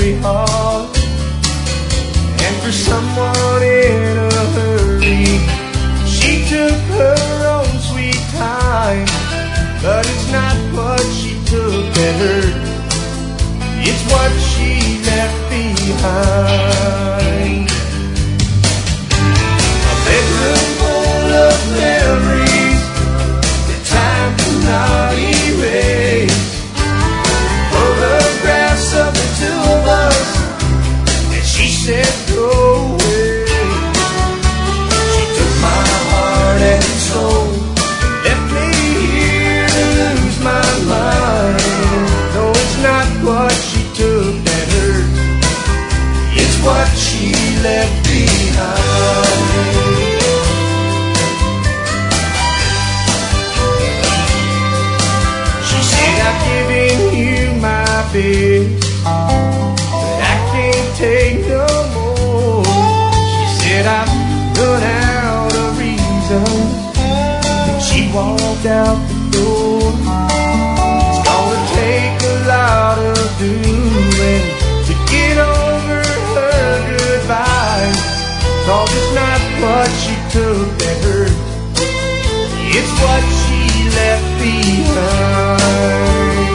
very hard, and for someone in a hurry, she took her own sweet time. But it's not what she took that hurt, it's what she left behind. A bedroom full of memories that time cannot erase. Photographs of the two of us that she said go away. She took my heart and soul, left me here to lose my mind. No, it's not what she took that hurt, it's what she left behind. She said, I've given you my best, but I can't take no more. She said, I've run out of reasons, and she walked out the door. It's gonna take a lot of doing to get over her goodbye. 'Cause it's not what she took that hurt, it's what she left behind.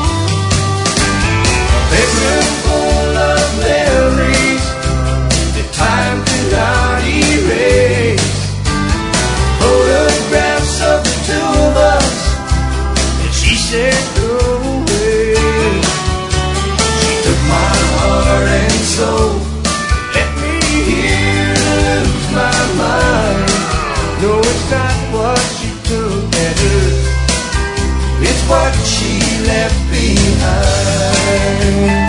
A bedroom full of memories that time cannot erase. Photographs of the two of us that she said go away. She took my heart and soul, left me here to lose my mind. No, it's not what she took that hurt, it's what she left behind.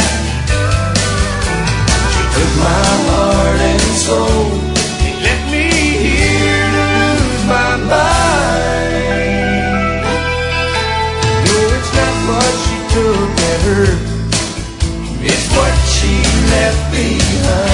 She took my heart and soul, and left me here to lose my mind. No, it's not what she took that hurt, it's what she left behind.